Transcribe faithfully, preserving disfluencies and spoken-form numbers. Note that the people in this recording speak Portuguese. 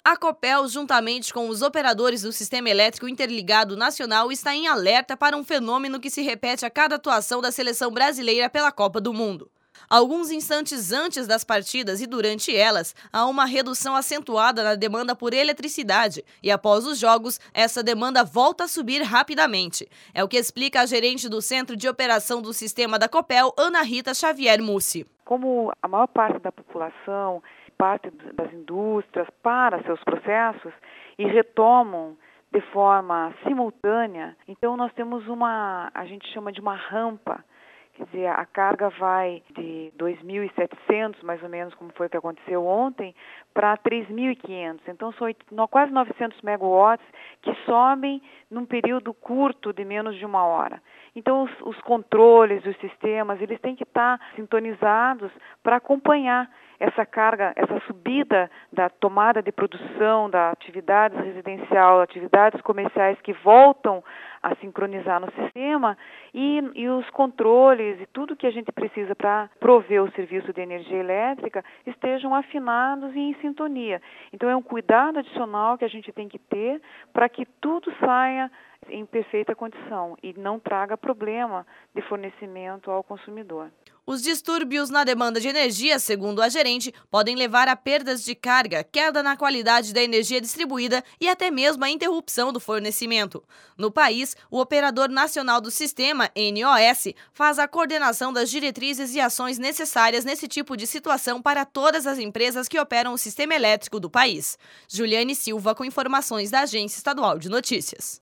A Copel, juntamente com os operadores do Sistema Elétrico Interligado Nacional, está em alerta para um fenômeno que se repete a cada atuação da seleção brasileira pela Copa do Mundo. Alguns instantes antes das partidas e durante elas, há uma redução acentuada na demanda por eletricidade e após os jogos, essa demanda volta a subir rapidamente. É o que explica a gerente do Centro de Operação do Sistema da Copel, Ana Rita Xavier Mussi. Como a maior parte da população, parte das indústrias para seus processos e retomam de forma simultânea, então nós temos uma, a gente chama de uma rampa. Quer dizer, a carga vai de dois mil e setecentos, mais ou menos, como foi o que aconteceu ontem, para três mil e quinhentos. Então, são quase novecentos megawatts que sobem num período curto de menos de uma hora. Então, os, os controles, os sistemas, eles têm que estar sintonizados para acompanhar essa carga, essa subida da tomada de produção, da atividade residencial, atividades comerciais que voltam a sincronizar no sistema e, e os controles e tudo que a gente precisa para prover o serviço de energia elétrica estejam afinados e em sintonia. Então é um cuidado adicional que a gente tem que ter para que tudo saia em perfeita condição e não traga problema de fornecimento ao consumidor. Os distúrbios na demanda de energia, segundo a gerente, podem levar a perdas de carga, queda na qualidade da energia distribuída e até mesmo a interrupção do fornecimento. No país, o Operador Nacional do Sistema, N O S, faz a coordenação das diretrizes e ações necessárias nesse tipo de situação para todas as empresas que operam o sistema elétrico do país. Juliane Silva, com informações da Agência Estadual de Notícias.